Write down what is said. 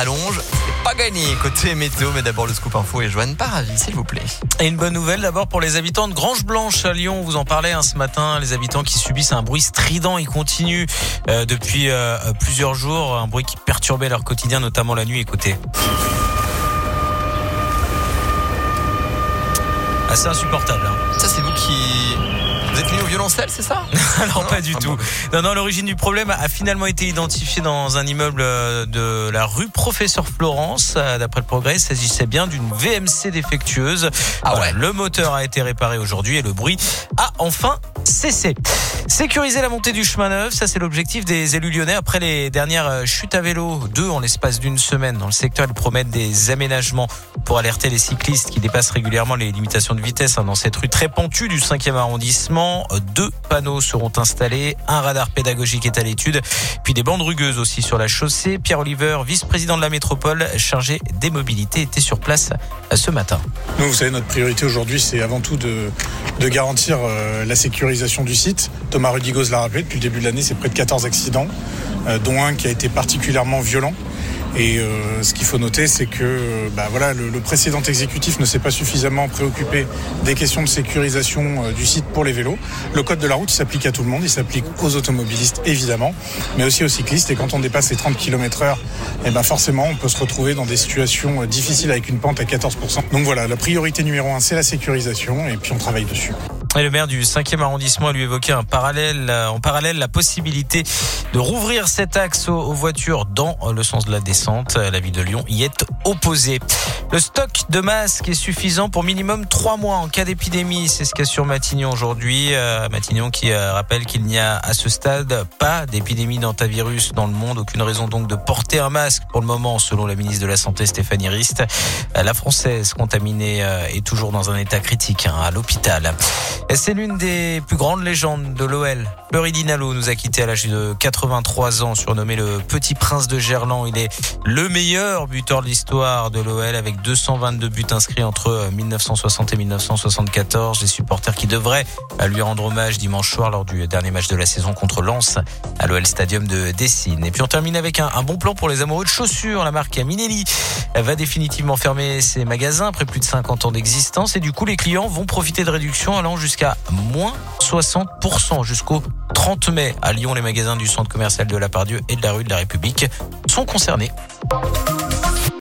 rallonge. C'est pas gagné côté météo, mais d'abord le scoop info et Joanne Paravis, s'il vous plaît. Et une bonne nouvelle d'abord pour les habitants de Grange-Blanche à Lyon. On vous en parlait ce matin. Les habitants qui subissent un bruit strident, il continue depuis plusieurs jours. Un bruit qui perturbait leur quotidien, notamment la nuit. Écoutez. Assez insupportable. Ça, c'est vous qui... Vous êtes mis au violoncelle, c'est ça? Alors pas du tout. Non, l'origine du problème a finalement été identifiée dans un immeuble de la rue Professeur Florence. D'après le Progrès, il s'agissait bien d'une VMC défectueuse. Le moteur a été réparé aujourd'hui et le bruit a enfin cessé. Sécuriser la montée du chemin neuf, ça c'est l'objectif des élus lyonnais après les dernières chutes à vélo, 2 en l'espace d'une semaine. Dans le secteur, ils promettent des aménagements pour alerter les cyclistes qui dépassent régulièrement les limitations de vitesse dans cette rue très pentue du 5e arrondissement. 2 panneaux seront installés, un radar pédagogique est à l'étude, puis des bandes rugueuses aussi sur la chaussée. Pierre Oliver, vice-président de la métropole chargé des mobilités, était sur place ce matin. Nous, vous savez, notre priorité aujourd'hui, c'est avant tout de garantir la sécurisation du site. Thomas Rudigoz l'a rappelé, depuis le début de l'année, c'est près de 14 accidents, dont un qui a été particulièrement violent. Et ce qu'il faut noter, c'est que le précédent exécutif ne s'est pas suffisamment préoccupé des questions de sécurisation du site pour les vélos. Le code de la route, il s'applique à tout le monde, il s'applique aux automobilistes évidemment, mais aussi aux cyclistes. Et quand on dépasse les 30 km/h, forcément, on peut se retrouver dans des situations difficiles avec une pente à 14%. Donc voilà, la priorité numéro 1, c'est la sécurisation, et puis on travaille dessus. Et le maire du 5e arrondissement a lui évoqué en parallèle la possibilité de rouvrir cet axe aux voitures dans le sens de la descente. La ville de Lyon y est opposée. Le stock de masques est suffisant pour minimum 3 mois en cas d'épidémie. C'est ce qu'assure Matignon aujourd'hui. Matignon qui rappelle qu'il n'y a à ce stade pas d'épidémie d'hantavirus dans le monde. Aucune raison donc de porter un masque pour le moment, selon la ministre de la Santé Stéphanie Rist. La Française contaminée est toujours dans un état critique à l'hôpital. C'est l'une des plus grandes légendes de l'OL. Fleury Dinalo nous a quittés à l'âge de 83 ans, surnommé le Petit Prince de Gerland. Il est le meilleur buteur de l'histoire de l'OL avec 222 buts inscrits entre 1960 et 1974. Les supporters qui devraient lui rendre hommage dimanche soir lors du dernier match de la saison contre Lens à l'OL Stadium de Dessine. Et puis on termine avec un bon plan pour les amoureux de chaussures. La marque Minelli va définitivement fermer ses magasins après plus de 50 ans d'existence. Et du coup, les clients vont profiter de réductions allant jusqu'à moins 60% jusqu'au 30 mai. À Lyon, les magasins du centre commercial de la Part-Dieu et de la rue de la République sont concernés.